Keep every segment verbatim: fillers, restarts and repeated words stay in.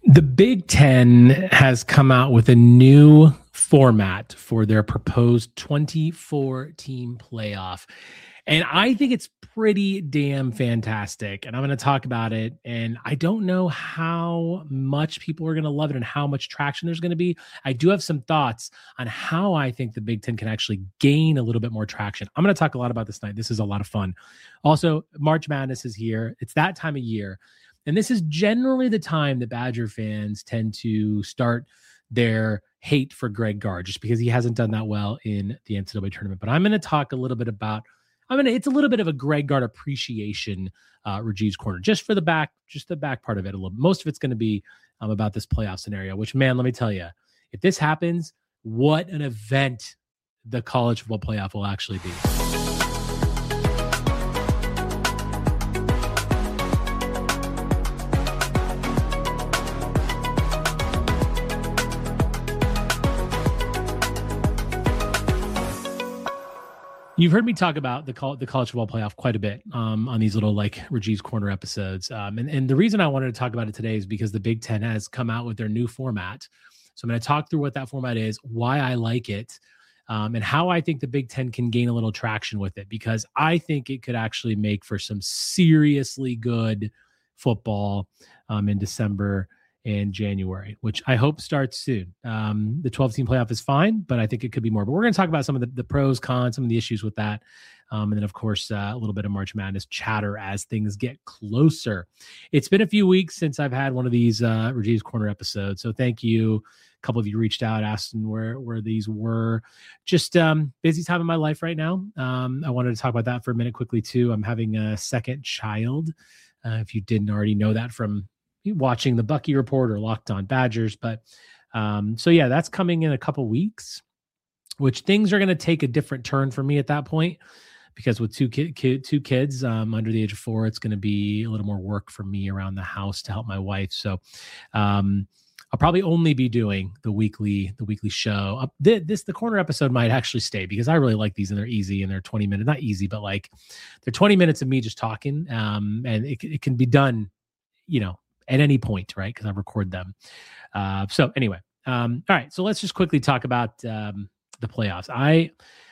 The Big Ten has come out with a new format for their proposed twenty-four team playoff. And I think it's pretty damn fantastic. And I'm going to talk about it. And I don't know how much people are going to love it and how much traction there's going to be. I do have some thoughts on how I think the Big Ten can actually gain a little bit more traction. I'm going to talk a lot about this tonight. This is a lot of fun. Also, March Madness is here. It's that time of year. And this is generally the time that Badger fans tend to start their hate for Greg Gard, just because he hasn't done that well in the N C double A tournament. But I'm going to talk a little bit about, I'm going to, it's a little bit of a Greg Gard appreciation, uh, Rajiv's Corner, just for the back, just the back part of it a little. Most of it's going to be um, about this playoff scenario, which, man, let me tell you, if this happens, what an event the college football playoff will actually be. You've heard me talk about the col- the college football playoff quite a bit um, on these little like Rajiv's Corner episodes. Um, and, and the reason I wanted to talk about it today is because the Big Ten has come out with their new format. So I'm going to talk through what that format is, why I like it, um, and how I think the Big Ten can gain a little traction with it, because I think it could actually make for some seriously good football um, in December and January, which I hope starts soon. Um, the twelve-team playoff is fine, but I think it could be more. But we're going to talk about some of the, the pros, cons, some of the issues with that. Um, and then, of course, uh, a little bit of March Madness chatter as things get closer. It's been a few weeks since I've had one of these uh, Rajiv's Corner episodes, so thank you. A couple of you reached out, asking where, where these were. Just um, busy time in my life right now. Um, I wanted to talk about that for a minute quickly, too. I'm having a second child, uh, if you didn't already know that from watching the Bucky Report or Locked On Badgers. But um, so, yeah, that's coming in a couple weeks, which things are going to take a different turn for me at that point, because with two, kid, kid, two kids um, under the age of four, it's going to be a little more work for me around the house to help my wife. So um, I'll probably only be doing the weekly the weekly show. Uh, this the corner episode might actually stay, because I really like these and they're easy and they're twenty minutes, not easy, but like they're twenty minutes of me just talking, um, and it, it can be done, you know, at any point, right? Because I record them. Uh, so anyway, um, all right. So let's just quickly talk about um, the playoffs. I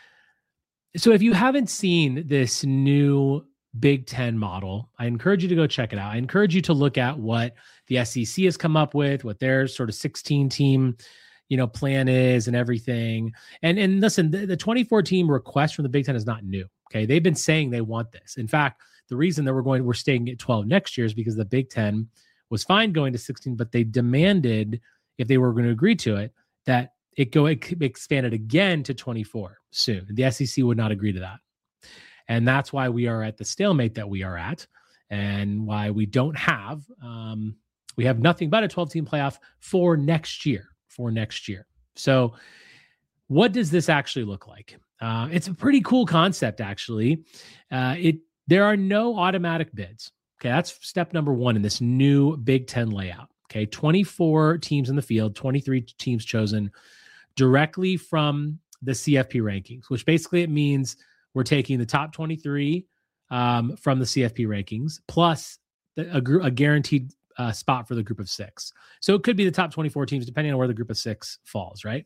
so if you haven't seen this new Big Ten model, I encourage you to go check it out. I encourage you to look at what the S E C has come up with, what their sort of sixteen team, you know, plan is and everything. And and listen, the, the twenty-four team request from the Big Ten is not new. Okay, they've been saying they want this. In fact, the reason that we're going, we're staying at twelve next year is because the Big Ten was fine going to sixteen, but they demanded, if they were going to agree to it, that it go it expanded again to twenty-four soon. The S E C would not agree to that. And that's why we are at the stalemate that we are at, and why we don't have, um, we have nothing but a twelve-team playoff for next year, for next year. So what does this actually look like? Uh, it's a pretty cool concept, actually. Uh, it There are no automatic bids. Okay, that's step number one in this new Big Ten layout. Okay, twenty-four teams in the field, twenty-three teams chosen directly from the C F P rankings, which basically it means we're taking the top twenty-three um, from the C F P rankings, plus the, a, gr- a guaranteed uh, spot for the group of six. So it could be the top twenty-four teams, depending on where the group of six falls, right?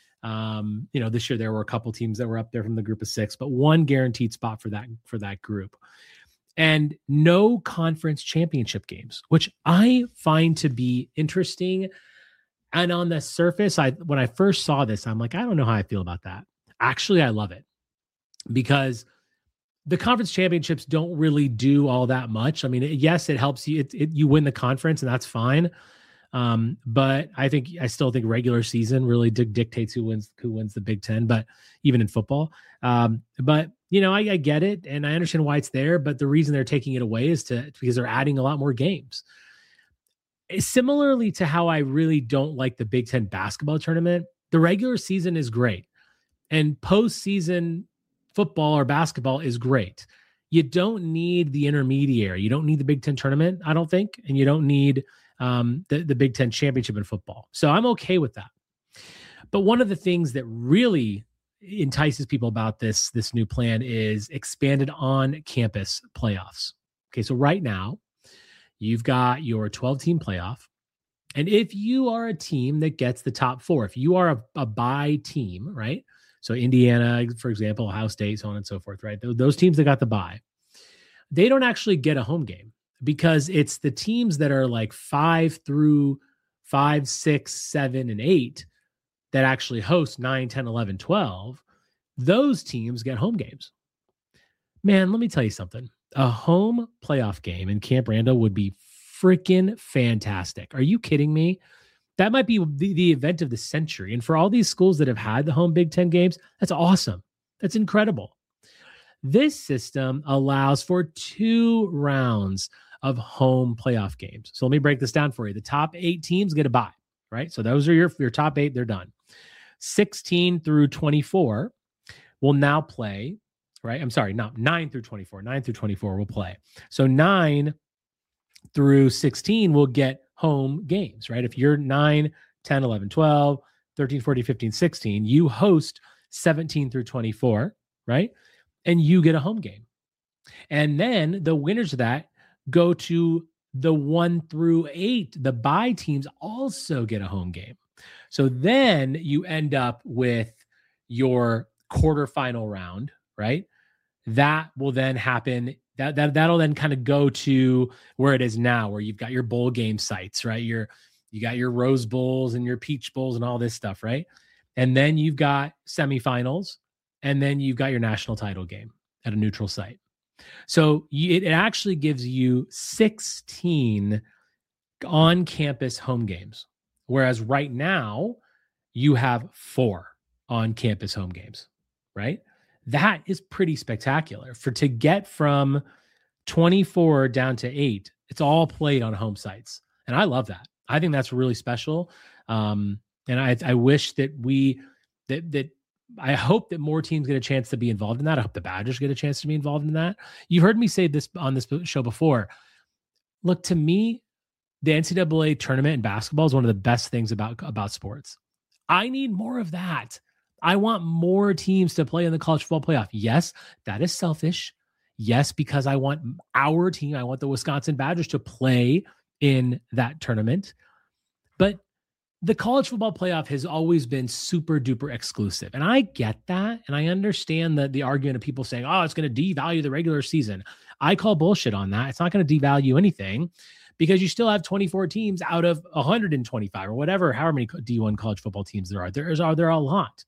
Um, you know, this year there were a couple teams that were up there from the group of six, but one guaranteed spot for that for that group. And no conference championship games, which I find to be interesting. And on the surface, I when I first saw this, I'm like, I don't know how I feel about that. Actually, I love it, because the conference championships don't really do all that much. I mean, yes, it helps you. It, it, you win the conference, and that's fine. Um, but I think I still think regular season really di- dictates who wins who wins the Big Ten. But even in football, um, but you know, I, I get it, and I understand why it's there. But the reason they're taking it away is to because they're adding a lot more games. Similarly to how I really don't like the Big Ten basketball tournament, the regular season is great, and postseason football or basketball is great. You don't need the intermediary. You don't need the Big Ten tournament, I don't think, and you don't need um, the, the Big Ten championship in football. So I'm okay with that. But one of the things that really entices people about this, this new plan is expanded on-campus playoffs. Okay, so right now, you've got your twelve-team playoff, And if you are a team that gets the top four, if you are a, a bye team, right? So Indiana, for example, Ohio State, so on and so forth, right? Those, those teams that got the bye, they don't actually get a home game because it's the teams that are like five through five, six, seven, and eight that actually host nine, ten, eleven, twelve. Those teams get home games. Man, let me tell you something. A home playoff game in Camp Randall would be freaking fantastic. Are you kidding me? That might be the, the event of the century. And for all these schools that have had the home Big Ten games, that's awesome. That's incredible. This system allows for two rounds of home playoff games. So let me break this down for you. The top eight teams get a bye, right? So those are your, your top eight. They're done. sixteen through twenty-four will now play, right? I'm sorry, not nine through twenty-four. nine through twenty-four will play. So nine through sixteen will get home games, right? If you're nine, ten, eleven, twelve, thirteen, fourteen, fifteen, sixteen, you host seventeen through twenty-four, right? And you get a home game. And then the winners of that go to the one through eight. The bye teams also get a home game. So then you end up with your quarterfinal round, right? That will then happen. That, that, that'll then kind of go to where it is now, where you've got your bowl game sites, right? Your, you got your Rose Bowls and your Peach Bowls and all this stuff, right? And then you've got semifinals, and then you've got your national title game at a neutral site. So you, it actually gives you sixteen on-campus home games, whereas right now you have four on-campus home games, right? That is pretty spectacular. For to get from twenty-four down to eight, it's all played on home sites. And I love that. I think that's really special. Um, and I, I wish that we, that, that I hope that more teams get a chance to be involved in that. I hope the Badgers get a chance to be involved in that. You've heard me say this on this show before. Look, to me, the N C double A tournament in basketball is one of the best things about, about sports. I need more of that. I want more teams to play in the college football playoff. Yes, that is selfish. Yes, because I want our team, I want the Wisconsin Badgers to play in that tournament. But the college football playoff has always been super duper exclusive. And I get that. And I understand that the argument of people saying, oh, it's going to devalue the regular season. I call bullshit on that. It's not going to devalue anything because you still have twenty-four teams out of one hundred twenty-five or whatever, however many D one college football teams there are. There's are there are a lot.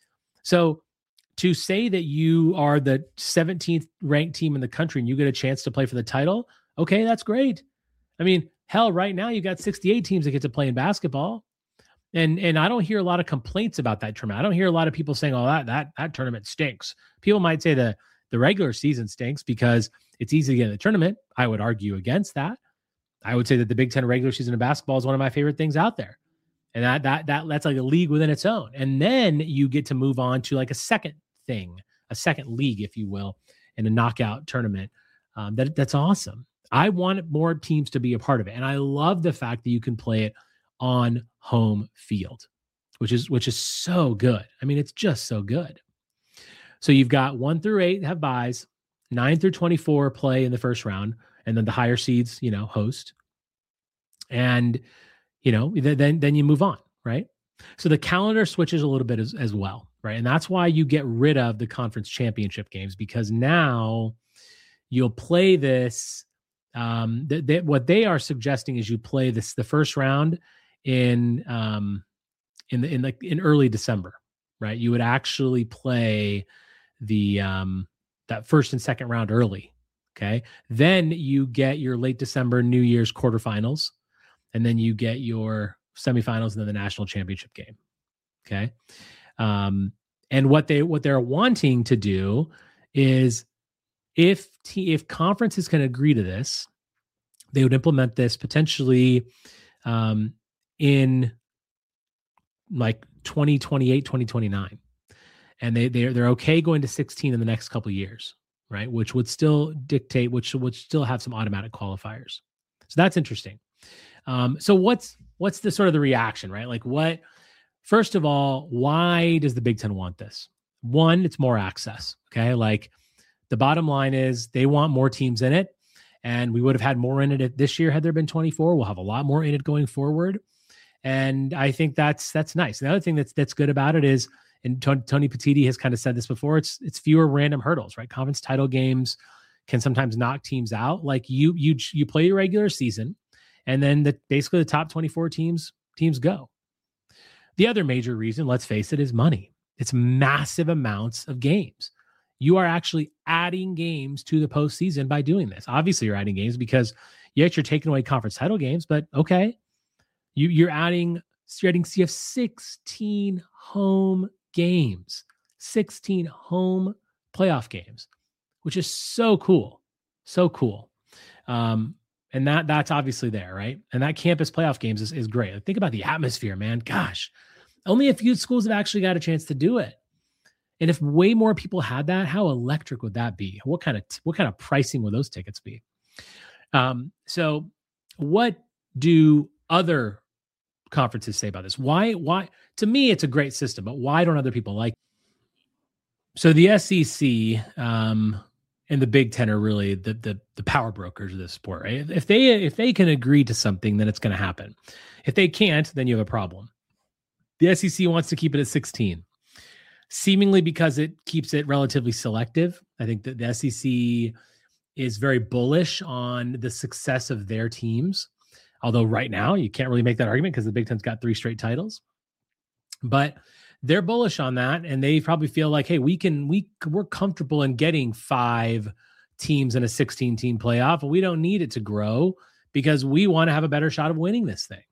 So to say that you are the seventeenth ranked team in the country and you get a chance to play for the title, okay, that's great. I mean, hell, right now you've got sixty-eight teams that get to play in basketball. And and I don't hear a lot of complaints about that tournament. I don't hear a lot of people saying, oh, that that that tournament stinks. People might say the, the regular season stinks because it's easy to get in the tournament. I would argue against that. I would say that the Big Ten regular season of basketball is one of my favorite things out there. And that that that that's like a league within its own. And then you get to move on to like a second thing, a second league, if you will, in a knockout tournament. Um, that that's awesome. I want more teams to be a part of it. And I love the fact that you can play it on home field, which is which is so good. I mean, it's just so good. So you've got one through eight have buys, nine through twenty-four play in the first round, and then the higher seeds, you know, host. And, you know, then then you move on, right? So the calendar switches a little bit as, as well, right? And that's why you get rid of the conference championship games, because now you'll play this. Um, th- th- what they are suggesting is you play this the first round in um in the in like in early December, right? You would actually play the um that first and second round early. Okay. Then you get your late December New Year's quarterfinals, and then you get your semifinals and then the national championship game. Okay. Um, and what they what they're wanting to do is if t- if conferences can agree to this, they would implement this potentially um in like twenty twenty-eight, twenty twenty-nine. And they, they're, they're okay going to sixteen in the next couple of years, right? Which would still dictate, which would still have some automatic qualifiers. So that's interesting. Um, so what's, what's the sort of the reaction, right? Like what, first of all, why does the Big Ten want this? One, it's more access. Okay. Like the bottom line is they want more teams in it, and we would have had more in it this year had there been twenty-four. We'll have a lot more in it going forward. And I think that's that's nice. The other thing that's that's good about it is, and Tony, Tony Petitti has kind of said this before, it's it's fewer random hurdles, right? Conference title games can sometimes knock teams out. Like you you you play your regular season, and then the basically the top twenty-four teams teams go. The other major reason, let's face it, is money. It's massive amounts of games. You are actually adding games to the postseason by doing this. Obviously, you're adding games because yes, you're taking away conference title games, but okay. You, you're adding, you're adding, you have sixteen home games, sixteen home playoff games, which is so cool. So cool. Um, and that that's obviously there, right? And that campus playoff games is, is great. Think about the atmosphere, man. Gosh, only a few schools have actually got a chance to do it. And if way more people had that, how electric would that be? What kind of, what kind of pricing would those tickets be? Um, so what do other conferences say about this? Why, why, to me, it's a great system, but why don't other people like it? So the S E C um, and the Big Ten are really the, the, the power brokers of this sport, right? If they, if they can agree to something, then it's going to happen. If they can't, then you have a problem. The S E C wants to keep it at sixteen, seemingly because it keeps it relatively selective. I think that the S E C is very bullish on the success of their teams. Although right now you can't really make that argument because the Big Ten's got three straight titles, but they're bullish on that. And they probably feel like, hey, we can, we we're comfortable in getting five teams in a sixteen team playoff, but we don't need it to grow because we want to have a better shot of winning this thing.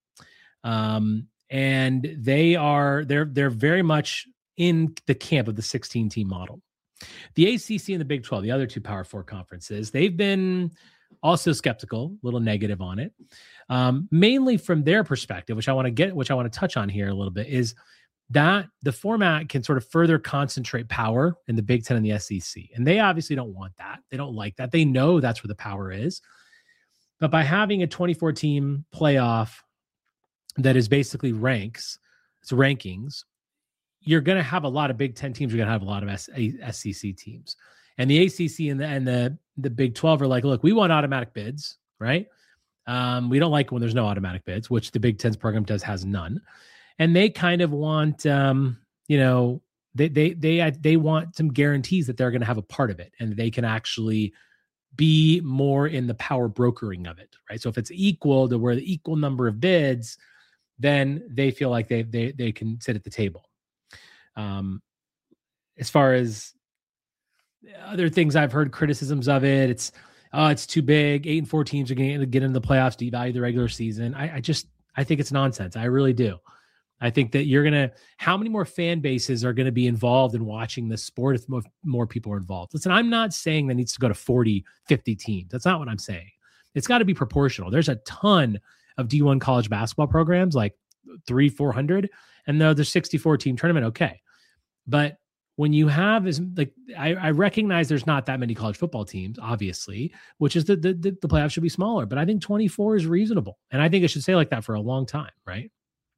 Um, and they are, they're, they're very much in the camp of the sixteen team model. The A C C and the Big twelve, the other two Power Four conferences, they've been also skeptical, a little negative on it. Um, mainly from their perspective, which I want to get, which I want to touch on here a little bit, is that the format can sort of further concentrate power in the Big Ten and the S E C. And they obviously don't want that. They don't like that. They know that's where the power is. But by having a twenty-four team playoff that is basically ranks, it's rankings, you're going to have a lot of Big Ten teams. You're going to have a lot of S E C teams. And the A C C and the and the, the Big twelve are like, look, we want automatic bids, right? Um, we don't like when there's no automatic bids, which the Big Ten's program does has none. And they kind of want, um, you know, they they they they want some guarantees that they're going to have a part of it and they can actually be more in the power brokering of it, right? So if it's equal to where the equal number of bids, then they feel like they they they can sit at the table. Um, as far as other things I've heard criticisms of it, it's oh, it's too big. Eight and four teams are going to get into the playoffs, devalue the regular season. I, I just I think it's nonsense. I really do. I think that you're gonna. How many more fan bases are going to be involved in watching this sport if more, more people are involved? Listen, I'm not saying that needs to go to forty, fifty teams. That's not what I'm saying. It's got to be proportional. There's a ton of D one college basketball programs, like three, four hundred, and though there's sixty-four team tournament, okay. But when you have is like, I, I recognize there's not that many college football teams, obviously, which is that the, the, the playoffs should be smaller, but I think twenty-four is reasonable. And I think it should stay like that for a long time, right?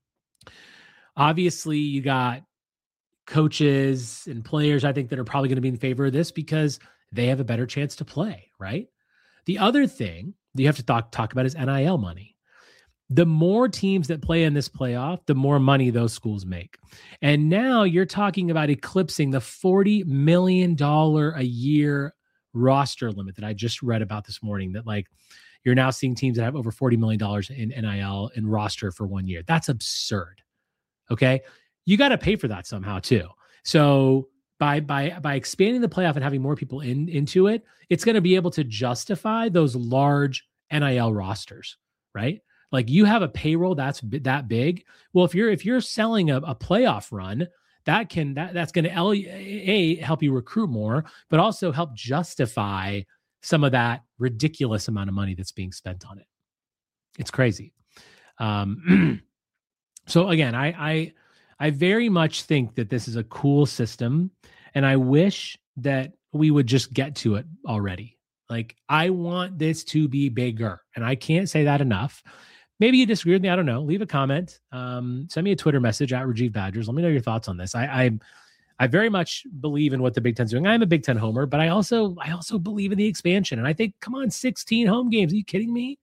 Obviously, you got coaches and players, I think, that are probably going to be in favor of this because they have a better chance to play, right? The other thing that you have to talk, talk about is N I L money. The more teams that play in this playoff, the more money those schools make. And now you're talking about eclipsing the forty million dollars a year roster limit that I just read about this morning, that like you're now seeing teams that have over forty million dollars in N I L and roster for one year. That's absurd. Okay. You got to pay for that somehow too. So by, by, by expanding the playoff and having more people in, into it, it's going to be able to justify those large N I L rosters, right? Like you have a payroll that's that big. Well, if you're if you're selling a, a playoff run, that can that that's going to a help you recruit more, but also help justify some of that ridiculous amount of money that's being spent on it. It's crazy. Um, so again, I I I very much think that this is a cool system, and I wish that we would just get to it already. Like I want this to be bigger, and I can't say that enough. Maybe you disagree with me. I don't know. Leave a comment. Um, send me a Twitter message at Rajiv Badgers. Let me know your thoughts on this. I, I, I very much believe in what the Big Ten's doing. I'm a Big Ten homer, but I also, I also believe in the expansion. And I think, come on, sixteen home games. Are you kidding me?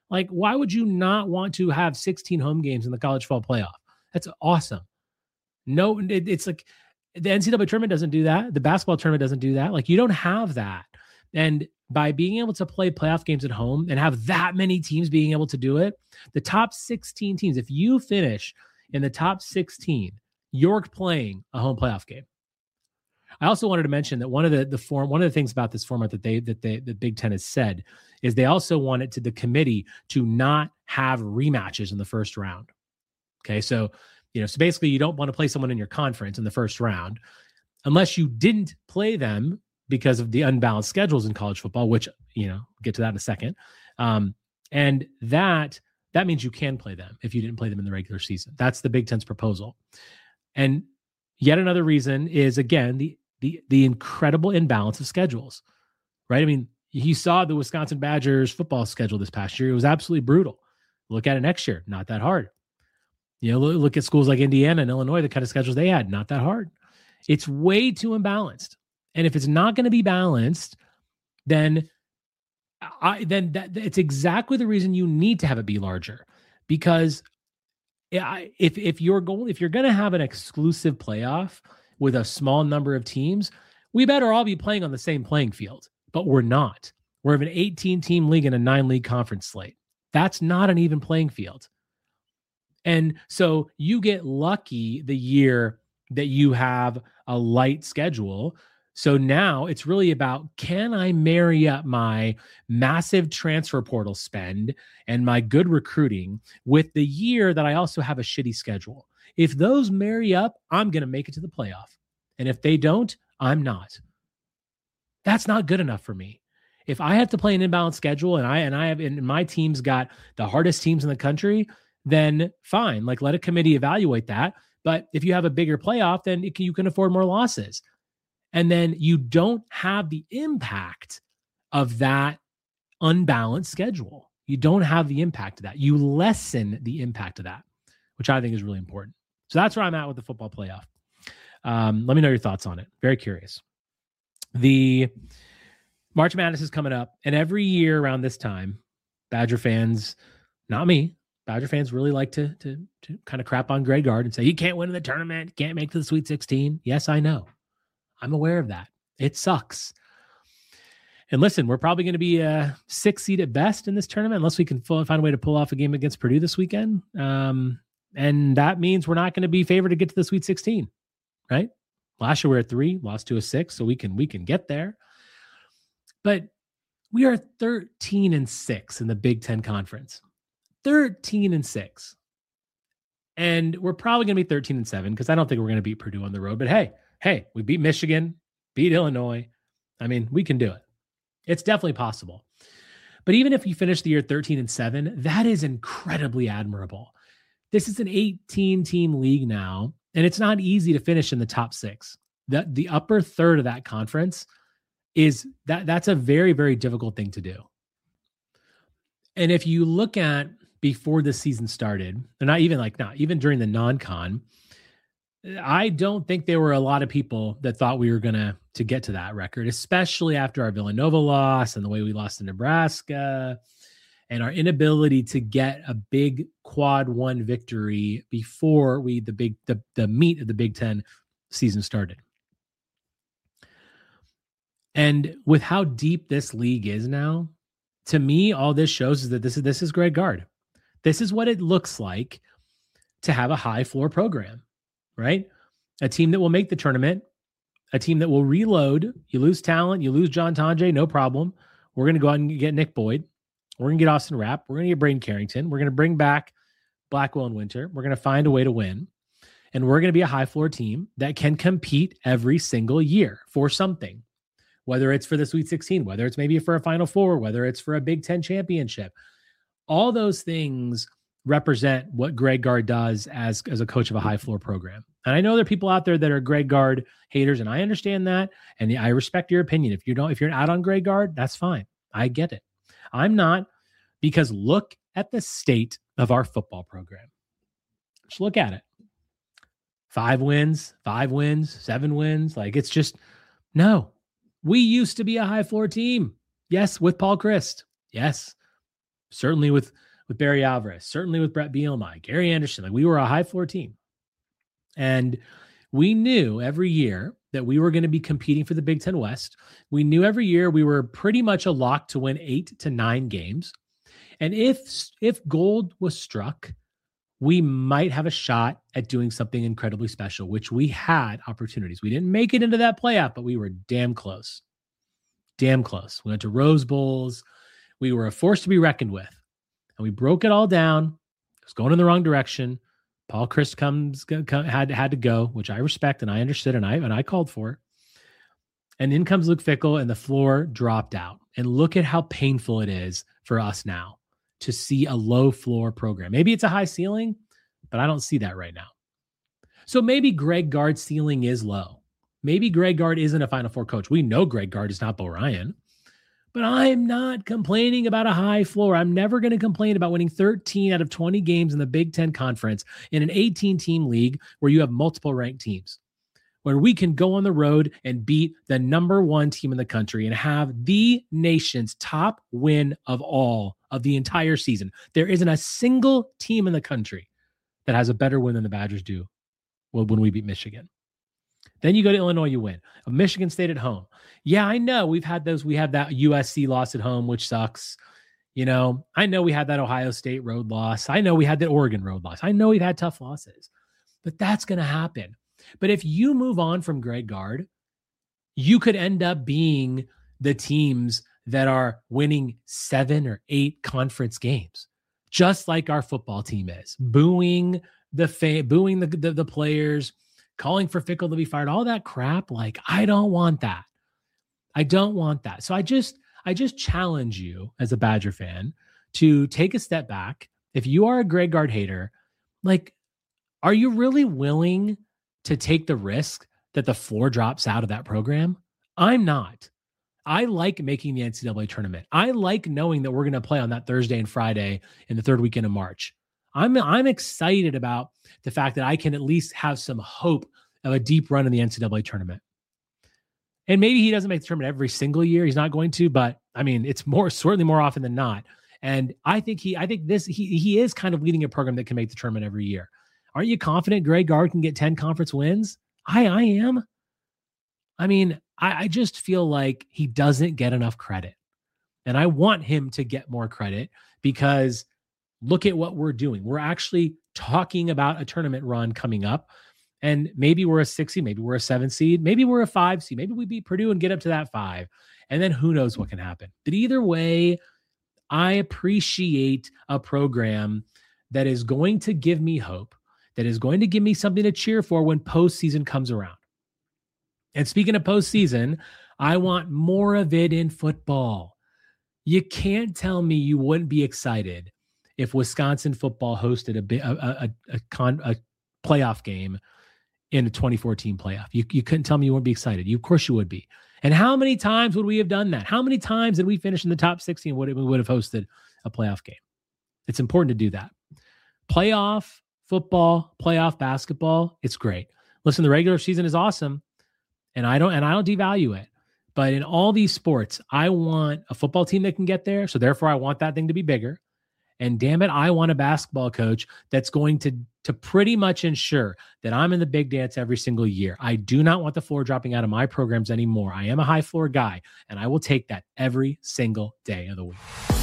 Like, why would you not want to have sixteen home games in the college football playoff? That's awesome. No, it, it's like the N C double A tournament doesn't do that. The basketball tournament doesn't do that. Like, you don't have that. And by being able to play playoff games at home and have that many teams being able to do it, the top sixteen teams, if you finish in the top sixteen, you're playing a home playoff game. I also wanted to mention that one of the the form, one of the things about this format that they that they the Big Ten has said is they also wanted to the committee to not have rematches in the first round. Okay, so you know, so basically, you don't want to play someone in your conference in the first round unless you didn't play them because of the unbalanced schedules in college football, which, you know, get to that in a second. Um, and that that means you can play them if you didn't play them in the regular season. That's the Big Ten's proposal. And yet another reason is, again, the the the incredible imbalance of schedules, right? I mean, you saw the Wisconsin Badgers football schedule this past year. It was absolutely brutal. Look at it next year. Not that hard. You know, look, look at schools like Indiana and Illinois, the kind of schedules they had, not that hard. It's way too imbalanced. And if it's not going to be balanced, then I then that it's exactly the reason you need to have it be larger. Because if if you're going if you're going to have an exclusive playoff with a small number of teams, we better all be playing on the same playing field. But we're not. We're an eighteen-team league and a nine-league conference slate. That's not an even playing field. And so you get lucky the year that you have a light schedule. So now it's really about, can I marry up my massive transfer portal spend and my good recruiting with the year that I also have a shitty schedule? If those marry up, I'm going to make it to the playoff. And if they don't, I'm not. That's not good enough for me. If I have to play an imbalanced schedule and I and I have and my team's got the hardest teams in the country, then fine. Like, let a committee evaluate that. But if you have a bigger playoff, then it can, you can afford more losses. And then you don't have the impact of that unbalanced schedule. You don't have the impact of that. You lessen the impact of that, which I think is really important. So that's where I'm at with the football playoff. Um, let me know your thoughts on it. Very curious. The March Madness is coming up, and every year around this time, Badger fans, not me, Badger fans really like to, to, to kind of crap on Greg Gard and say, you can't win in the tournament, can't make to the Sweet sixteen. Yes, I know. I'm aware of that. It sucks. And listen, we're probably going to be a six seed at best in this tournament, unless we can find a way to pull off a game against Purdue this weekend. Um, and that means we're not going to be favored to get to the Sweet sixteen, right? Last year we were at three, lost to a six, so we can we can get there. But we are thirteen and six in the Big Ten Conference. thirteen and six. And we're probably going to be thirteen and seven because I don't think we're going to beat Purdue on the road. But hey, hey, we beat Michigan, beat Illinois. I mean, we can do it. It's definitely possible. But even if you finish the year thirteen and seven, that is incredibly admirable. This is an eighteen-team league now, and it's not easy to finish in the top six. The, the upper third of that conference is that that's a very, very difficult thing to do. And if you look at before the season started, and not even like not even during the non-con, I don't think there were a lot of people that thought we were going to to get to that record, especially after our Villanova loss and the way we lost to Nebraska and our inability to get a big quad one victory before we the big the, the meat of the Big Ten season started. And with how deep this league is now, to me, all this shows is that this is this is Greg Gard. This is what it looks like to have a high floor program, right? A team that will make the tournament, a team that will reload. You lose talent, you lose John Tonje, no problem. We're going to go out and get Nick Boyd. We're going to get Austin Rapp. We're going to get Braden Carrington. We're going to bring back Blackwell and Winter. We're going to find a way to win. And we're going to be a high floor team that can compete every single year for something, whether it's for the Sweet sixteen, whether it's maybe for a Final Four, whether it's for a Big Ten championship. All those things represent what Greg Gard does as, as a coach of a high floor program. And I know there are people out there that are Greg Gard haters, and I understand that. And I respect your opinion. If you don't, if you're out on Greg Gard, that's fine. I get it. I'm not, because look at the state of our football program. Just look at it. Five wins, five wins, seven wins. Like, it's just, no. We used to be a high floor team. Yes, with Paul Chryst. Yes. certainly with, with Barry Alvarez, certainly with Brett Bielema, Gary Anderson. Like we were a high floor team. And we knew every year that we were going to be competing for the Big Ten West. We knew every year we were pretty much a lock to win eight to nine games. And if, if gold was struck, we might have a shot at doing something incredibly special, which we had opportunities. We didn't make it into that playoff, but we were damn close. Damn close. We went to Rose Bowls. We were a force to be reckoned with. And we broke it all down. It was going in the wrong direction. Paul Chryst comes had had to go, which I respect and I understood and I and I called for. And in comes Luke Fickell, and the floor dropped out. And look at how painful it is for us now to see a low floor program. Maybe it's a high ceiling, but I don't see that right now. So maybe Greg Gard's ceiling is low. Maybe Greg Gard isn't a Final Four coach. We know Greg Gard is not Bo Ryan. But I'm not complaining about a high floor. I'm never going to complain about winning thirteen out of twenty games in the Big Ten Conference in an eighteen-team league where you have multiple ranked teams, where we can go on the road and beat the number one team in the country and have the nation's top win of all of the entire season. There isn't a single team in the country that has a better win than the Badgers do when we beat Michigan. Then you go to Illinois, you win. Michigan State at home. Yeah, I know we've had those. We had that U S C loss at home, which sucks. You know, I know we had that Ohio State road loss. I know we had that Oregon road loss. I know we've had tough losses, but that's going to happen. But if you move on from Greg Gard, you could end up being the teams that are winning seven or eight conference games, just like our football team is, booing the fa- booing the, the the players, calling for Fickell to be fired, all that crap. Like, I don't want that. I don't want that. So I just, I just challenge you as a Badger fan to take a step back. If you are a Greg Gard hater, like, are you really willing to take the risk that the floor drops out of that program? I'm not. I like making the N C double A tournament. I like knowing that we're going to play on that Thursday and Friday in the third weekend of March. I'm, I'm excited about the fact that I can at least have some hope of a deep run in the N C double A tournament. And maybe he doesn't make the tournament every single year. He's not going to, but I mean, it's more, certainly more often than not. And I think he, I think this, he, he is kind of leading a program that can make the tournament every year. Aren't you confident Greg Gard can get ten conference wins? I, I am. I mean, I, I just feel like he doesn't get enough credit. And I want him to get more credit because look at what we're doing. We're actually talking about a tournament run coming up. And maybe we're a six seed, maybe we're a seven seed, maybe we're a five seed, maybe we beat Purdue and get up to that five. And then who knows what can happen. But either way, I appreciate a program that is going to give me hope, that is going to give me something to cheer for when postseason comes around. And speaking of postseason, I want more of it in football. You can't tell me you wouldn't be excited if Wisconsin football hosted a a a, a, con, a playoff game in a twenty fourteen playoff. You, you couldn't tell me you wouldn't be excited. You, of course you would be. And how many times would we have done that? How many times did we finish in the top sixteen would we would have hosted a playoff game? It's important to do that. Playoff football, playoff basketball, it's great. Listen, the regular season is awesome, and I don't and I don't devalue it. But in all these sports, I want a football team that can get there. So therefore, I want that thing to be bigger. And damn it, I want a basketball coach that's going to, to pretty much ensure that I'm in the big dance every single year. I do not want the floor dropping out of my programs anymore. I am a high floor guy, and I will take that every single day of the week.